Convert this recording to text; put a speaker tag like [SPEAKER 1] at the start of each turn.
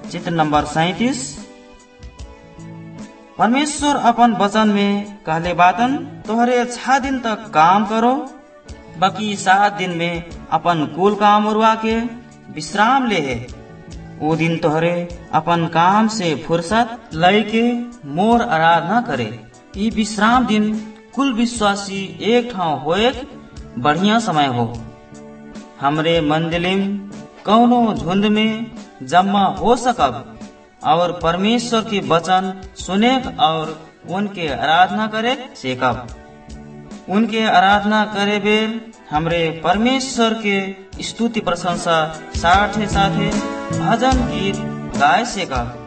[SPEAKER 1] चित्र नंबर 37। परमेश्वर अपन वचन में कहले बातन तोहरे 6 दिन तक काम करो, बाकी 7 दिन में अपन कुल काम उड़वा के विश्राम ले है। वो दिन तोहरे अपन काम से फुर्सत लय के मोर आराधना करे। ये विश्राम दिन कुल विश्वासी एक ठाव होए बढ़िया समय हो। हमरे मंदिलिम कौनो झुंड में जमा हो सकब और परमेश्वर के वचन सुने और उनके आराधना करे सेकब। उनके आराधना करे बेर हमरे परमेश्वर के स्तुति प्रशंसा साथे साथे भजन गीत गाय सेकब।